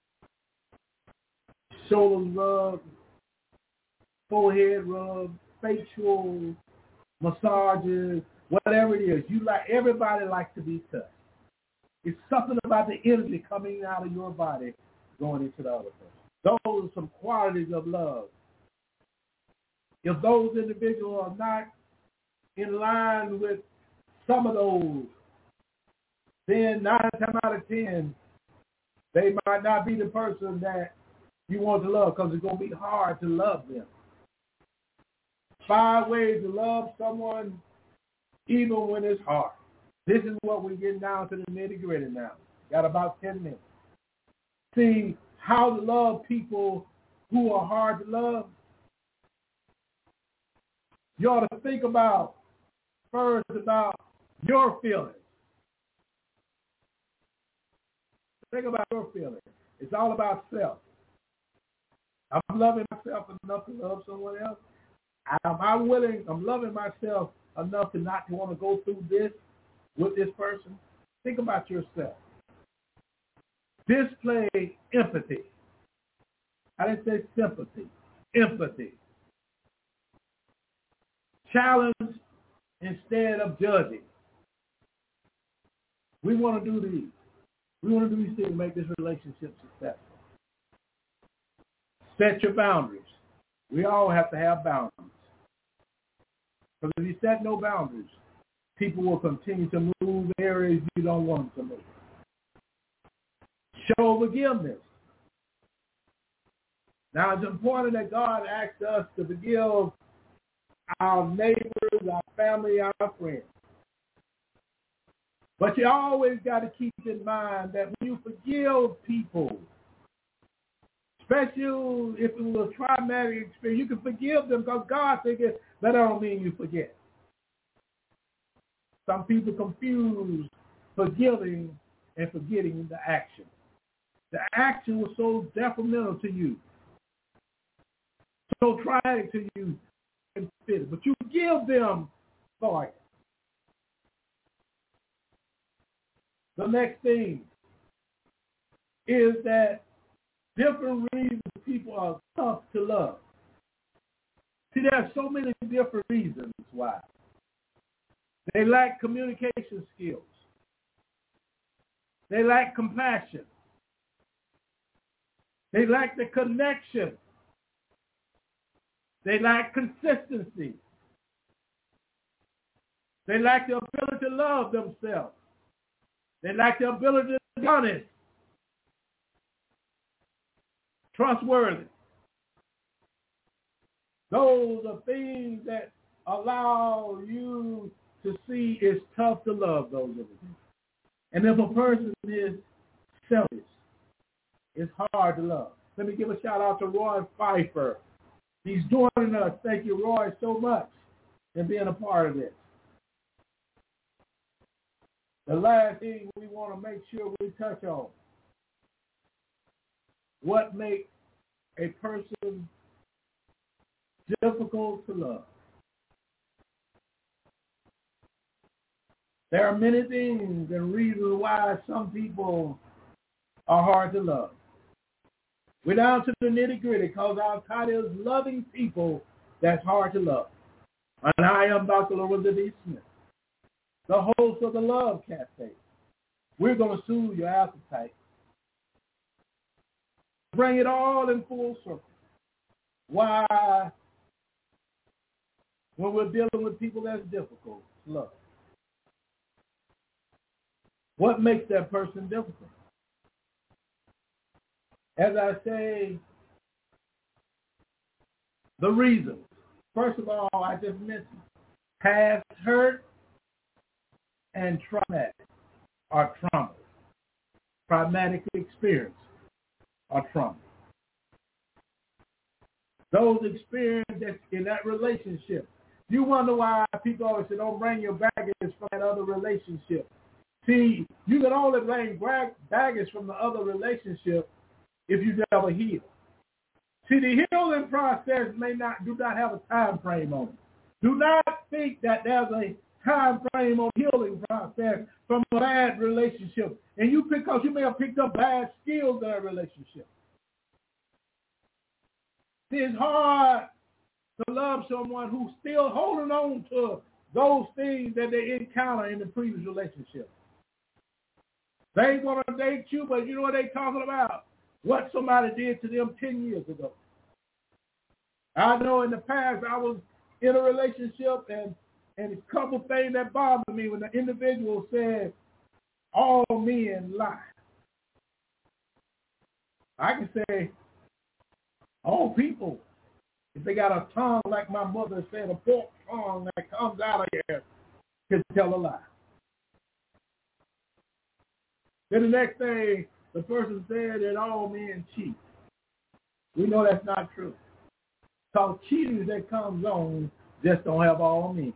shoulder rub, forehead rub, facial massages, whatever it is, everybody likes to be touched. It's something about the energy coming out of your body going into the other person. Those are some qualities of love. If those individuals are not in line with some of those, then 9 times out of 10, they might not be the person that you want to love because it's going to be hard to love them. 5 ways to love someone even when it's hard. This is what we're getting down to the nitty-gritty now. Got about 10 minutes. See, how to love people who are hard to love. You ought to think about first about your feelings. Think about your feelings. It's all about self. I'm loving myself enough to love someone else. I'm loving myself enough to not want to go through this with this person. Think about yourself. Display empathy. I didn't say sympathy. Empathy. Challenge instead of judging. We want to do these. We want to do these things to make this relationship successful. Set your boundaries. We all have to have boundaries. Because if you set no boundaries, people will continue to move areas you don't want them to move. Show forgiveness. Now, it's important that God asks us to forgive our neighbors, our family, our friends. But you always got to keep in mind that when you forgive people, especially if it was a traumatic experience, you can forgive them because God forgives, but that don't mean you forget. Some people confuse forgiving and forgetting the action. The action was so detrimental to you, so traumatic to you, but you give them for it. The next thing is that different reasons people are tough to love. See, there are so many different reasons why. They lack communication skills. They lack compassion. They lack the connection. They lack consistency. They lack the ability to love themselves. They lack the ability to be honest, trustworthy. Those are things that allow you to see it's tough to love those of us. And if a person is selfish, it's hard to love. Let me give a shout out to Roy Pfeiffer. He's joining us. Thank you, Roy, so much for being a part of this. The last thing we want to make sure we touch on, what makes a person difficult to love. There are many things and reasons why some people are hard to love. We're down to the nitty-gritty because our title is Loving People That's Hard to Love. And I am Dr. Lorenzo D. Smith, the host of the Love Cafe. We're going to soothe your appetite. Bring it all in full circle. Why, when we're dealing with people that's difficult to love, what makes that person difficult? As I say, the reasons. First of all, I just mentioned past hurt and traumatic or trauma. Traumatic experience or trauma. Those experiences in that relationship. You wonder why people always say, don't bring your baggage from that other relationship. See, you can only bring baggage from the other relationship if you never heal. See, the healing process do not have a time frame on it. Do not think that there's a time frame on healing process from a bad relationship. And because you may have picked up bad skills in that relationship. See, it's hard to love someone who's still holding on to those things that they encountered in the previous relationship. They want to date you, but you know what they're talking about? What somebody did to them 10 years ago. I know in the past I was in a relationship and a couple things that bothered me when the individual said, all men lie. I can say, all people, if they got a tongue like my mother said, a forked tongue that comes out of here, can tell a lie. Then the next thing, the person said that all men cheat. We know that's not true. Because cheating that comes on just don't have all men.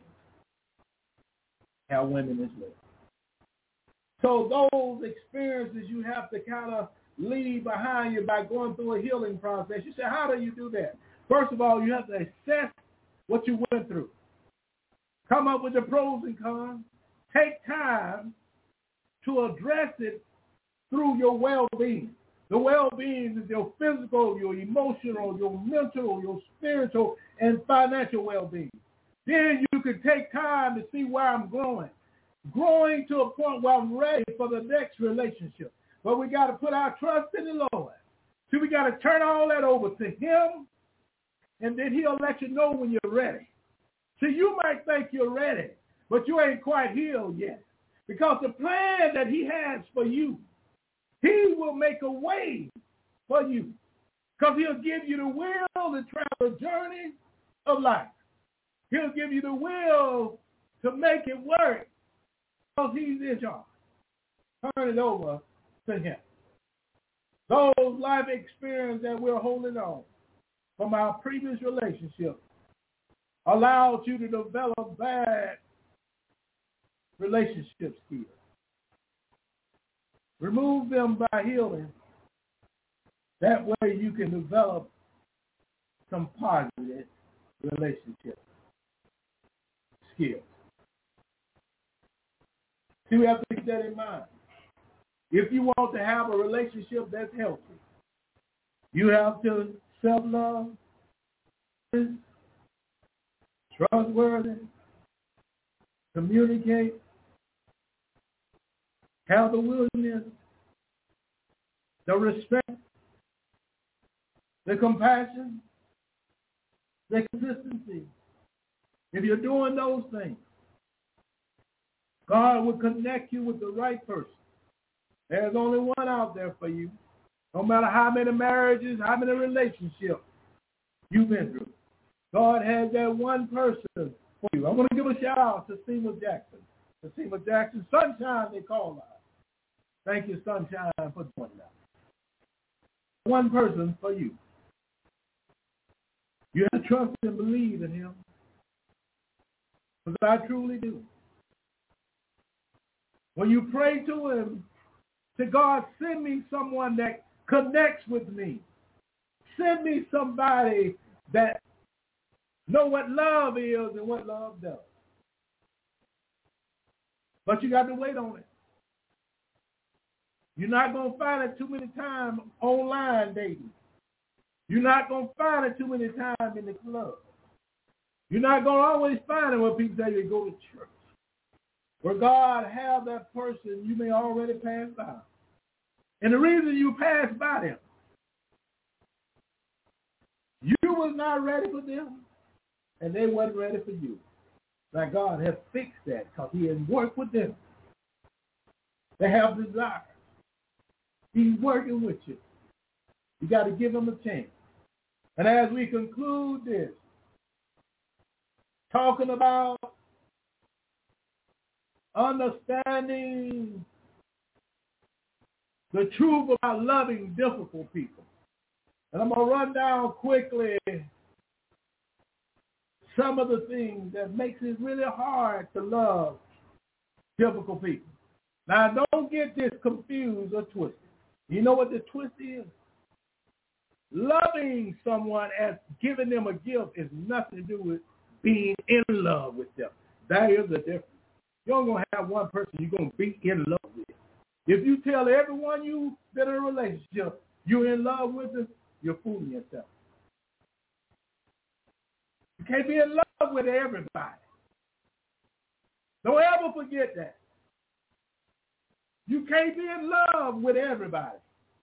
Have women as well. So those experiences you have to kind of leave behind you by going through a healing process. You say, how do you do that? First of all, you have to assess what you went through. Come up with the pros and cons. Take time to address it through your well-being. The well-being is your physical, your emotional, your mental, your spiritual, and financial well-being. Then you can take time to see where I'm growing. Growing to a point where I'm ready for the next relationship. But we got to put our trust in the Lord. See, we got to turn all that over to him, and then he'll let you know when you're ready. See, you might think you're ready, but you ain't quite healed yet. Because the plan that he has for you, he will make a way for you. Because he'll give you the will to travel the journey of life. He'll give you the will to make it work. Because he's in charge. Turn it over to him. Those life experiences that we're holding on from our previous relationship allowed you to develop bad relationship skills. Remove them by healing. That way you can develop some positive relationship skills. See, we have to keep that in mind. If you want to have a relationship that's healthy, you have to self-love, trustworthy, communicate, have the willingness, the respect, the compassion, the consistency. If you're doing those things, God will connect you with the right person. There's only one out there for you. No matter how many marriages, how many relationships you've been through, God has that one person for you. I want to give a shout out to Seymour Jackson. To Seymour Jackson, Sunshine, they call her. Thank you, Sunshine, for joining us. One person for you. You have to trust and believe in him. Because I truly do. When you pray to him, say, God, send me someone that connects with me. Send me somebody that know what love is and what love does. But you got to wait on it. You're not going to find it too many times online dating. You're not going to find it too many times in the club. You're not going to always find it when people say you go to church. Where God have that person you may already pass by. And the reason you pass by them, you was not ready for them, and they wasn't ready for you. Now God has fixed that because he has worked with them. They have desires. He's working with you. You got to give them a chance. And as we conclude this, talking about understanding the truth about loving difficult people. And I'm going to run down quickly some of the things that makes it really hard to love difficult people. Now, don't get this confused or twisted. You know what the twist is? Loving someone as giving them a gift is nothing to do with being in love with them. That is the difference. You're going to have one person you're going to be in love with. If you tell everyone you've been in a relationship you're in love with them, you're fooling yourself. You can't be in love with everybody. Don't ever forget that. You can't be in love with everybody.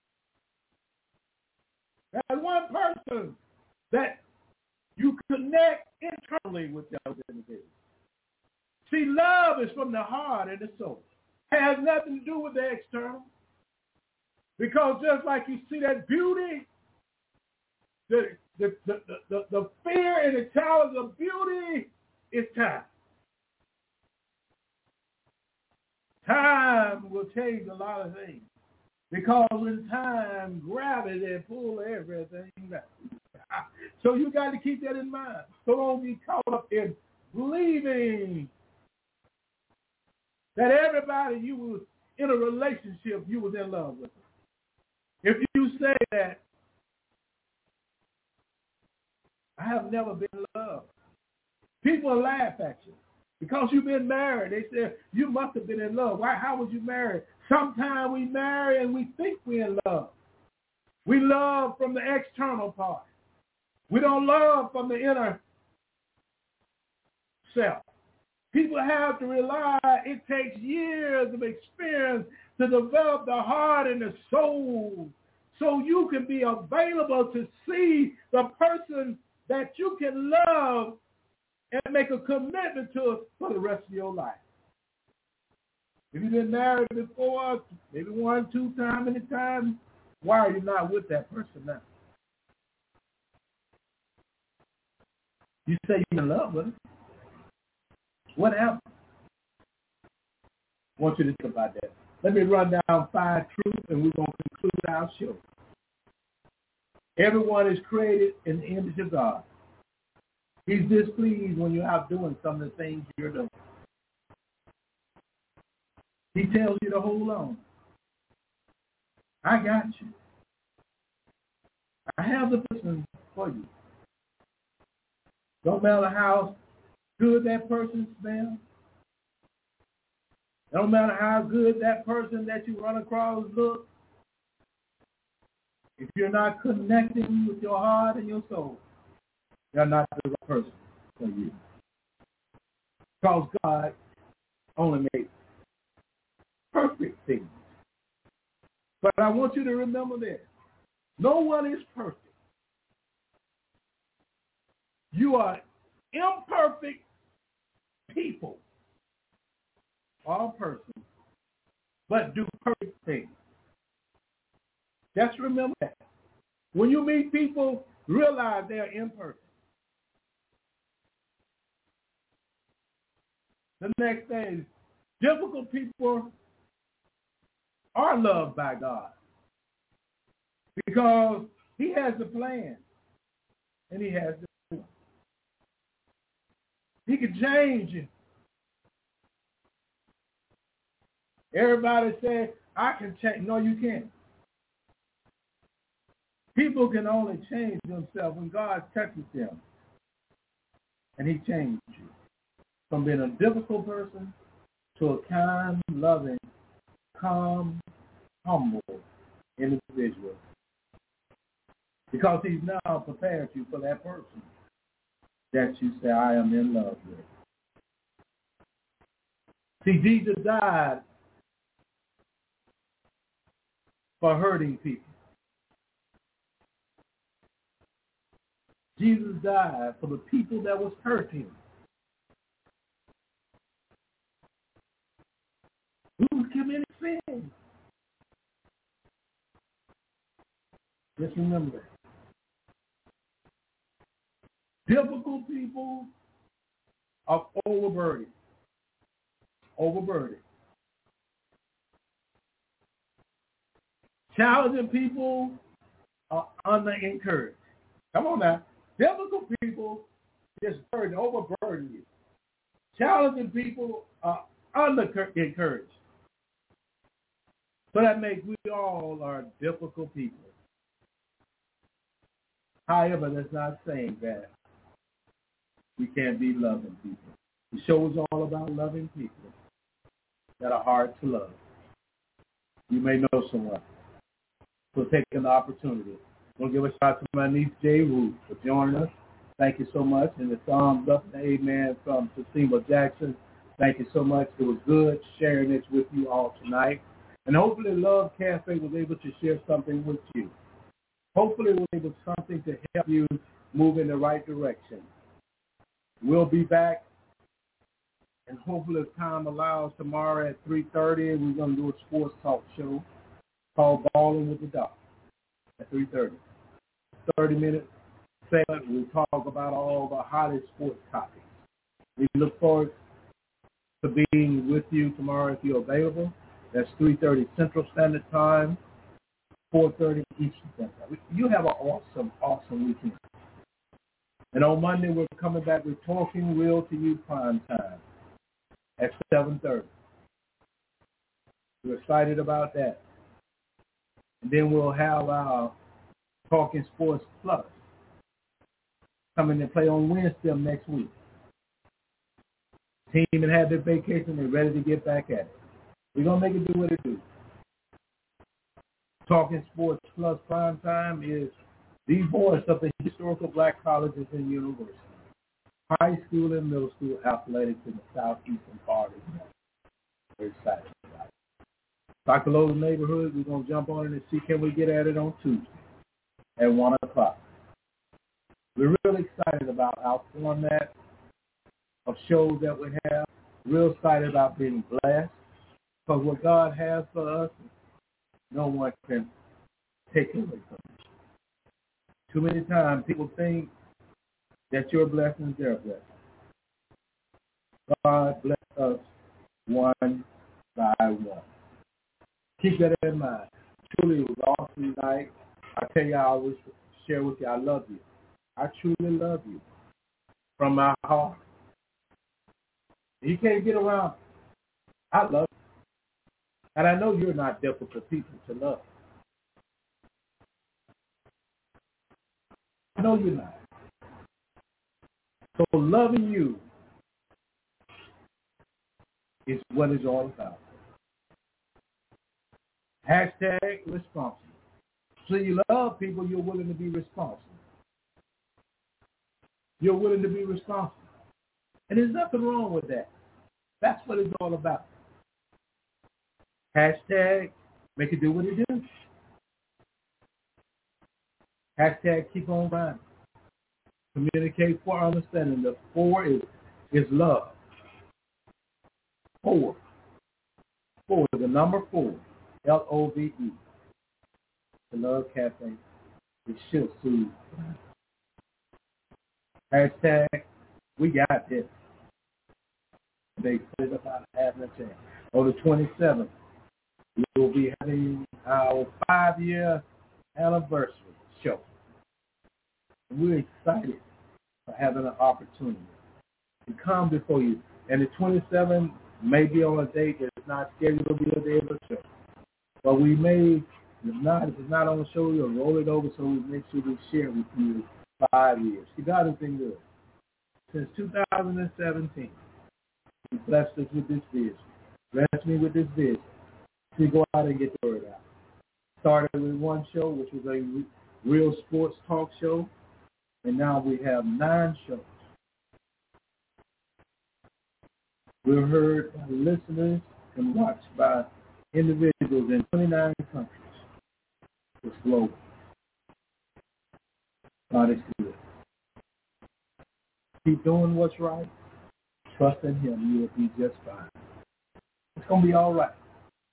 There's one person that you connect internally with those individuals. See, love is from the heart and the soul. It has nothing to do with the external. Because just like you see that beauty, the fear and the challenge of beauty is time. Time will change a lot of things. Because in time, gravity pulls everything back. So you got to keep that in mind. So don't be caught up in believing that everybody you was in a relationship, you was in love with. If you say that, I have never been in love, people laugh at you. Because you've been married, they say, you must have been in love. Why? How was you married? Sometimes we marry and we think we're in love. We love from the external part. We don't love from the inner self. People have to realize it takes years of experience to develop the heart and the soul so you can be available to see the person that you can love and make a commitment to for the rest of your life. If you've been married before, maybe 1, 2 times, many times, why are you not with that person now? You say you're in love with him. What happened? I want you to think about that. Let me run down 5 truths, and we're going to conclude our show. Everyone is created in the image of God. He's displeased when you're out doing some of the things you're doing. He tells you to hold on. I got you. I have the person for you. Don't matter how good that person smells. Don't matter how good that person that you run across looks. If you're not connecting with your heart and your soul, they're not the right person for you. Because God only made perfect things. But I want you to remember this. No one is perfect. You are imperfect people all persons, but do perfect things. Just remember that. When you meet people, realize they are imperfect. The next thing is, difficult people are loved by God because he has the plan and he has the plan. He can change it. Everybody say, I can change. No, you can't. People can only change themselves when God touches them. And he changed you from being a difficult person to a kind, loving, calm, humble individual. Because he's now prepared you for that person that you say, I am in love with. See, Jesus died for hurting people. Jesus died for the people that was hurting. Who committed sin? Just remember that. Difficult people are overburdened. Overburdened. Challenging people are under-encouraged. Come on now. Difficult people just overburden you. Challenging people are under-encouraged. So that makes we all are difficult people. However, that's not saying that we can't be loving people. The show is all about loving people that are hard to love. You may know someone. So taking the opportunity. I'm going to give a shout out to my niece, Jay Root, for joining us. Thank you so much. And the thumbs up and amen from Tasima Jackson. Thank you so much. It was good sharing this with you all tonight. And hopefully Love Cafe was able to share something with you. Hopefully it was something to help you move in the right direction. We'll be back. And hopefully if time allows, tomorrow at 3:30, we're going to do a sports talk show called Balling with the Doc at 3:30. 30-minute segment. We'll talk about all the hottest sports topics. We look forward to being with you tomorrow if you're available. That's 3:30 Central Standard Time, 4:30 Eastern Standard Time. You have an awesome, awesome weekend. And on Monday, we're coming back with Talking Real to You Prime Time at 7:30. We're excited about that. And then we'll have our Talking Sports Plus coming to play on Wednesday of next week. Team and had their vacation, they're ready to get back at it. We're going to make it do what it do. Talking Sports Plus Prime Time is the voice of the historical black colleges and universities, high school and middle school athletics in the southeastern part of the country. We're excited about it. Dr. Lowe's Neighborhood, we're going to jump on it and see can we get at it on Tuesday at 1 o'clock. We're really excited about our format of shows that we have. Real excited about being blessed. Because what God has for us, no one can take away from it. Too many times people think that your blessing is their blessing. God bless us one by one. Keep that in mind. Truly, it was an awesome night. I tell you, I always share with you, I love you. I truly love you from my heart. You can't get around. I love you. And I know you're not difficult people to love. I know you're not. So loving you is what it's all about. Hashtag responsible. So you love people, you're willing to be responsible. You're willing to be responsible. And there's nothing wrong with that. That's what it's all about. Hashtag make it do what it do. Hashtag keep on grinding. Communicate for understanding. The 4 is love. 4. 4, the number 4, LOVE. The Love Cafe. It should soothe. Hashtag, we got this. They put it about having a chance. On the 27th, we will be having our 5-year anniversary show. We're excited for having an opportunity to come before you. And the 27th may be on a date that's not scheduled to be a day of the show. But we may, if it's not on the show, we'll roll it over so we make sure we share it with you 5 years. See, God has been good. Since 2017, He blessed us with this vision. Blessed me with this vision. To go out and get the word out. Started with one show, which was a real sports talk show. And now we have 9 shows. We're heard by listeners and watched by individuals in 29 countries. It's global. God is good. Keep doing what's right. Trust in Him. You will be just fine. It's going to be all right.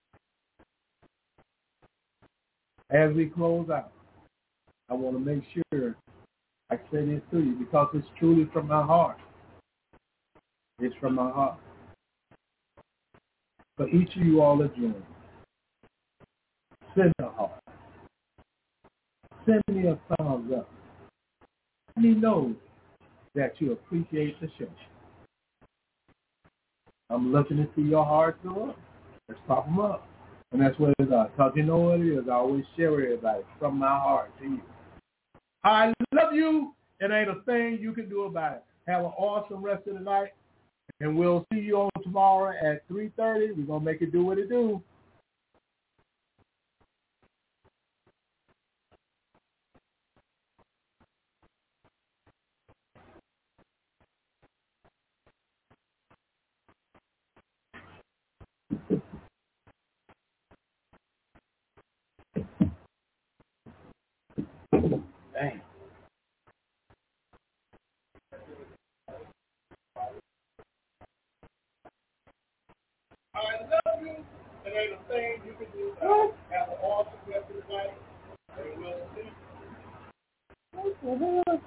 As we close out, I want to make sure I say this to you because it's truly from my heart. It's from my heart. For each of you all that join, send a heart. Send me a thumbs up. Let me know that you appreciate the show. I'm looking to see your hearts go up. Let's pop them up. And that's what it's about. Because you know what it is. I always share with everybody from my heart to you. I love you, and ain't a thing you can do about it. Have an awesome rest of the night, and we'll see you on tomorrow at 3:30. We're going to make it do what it do. Dang. I love you, and ain't a thing you can do about it. Have an awesome rest of the night, and we'll see you. What the hell?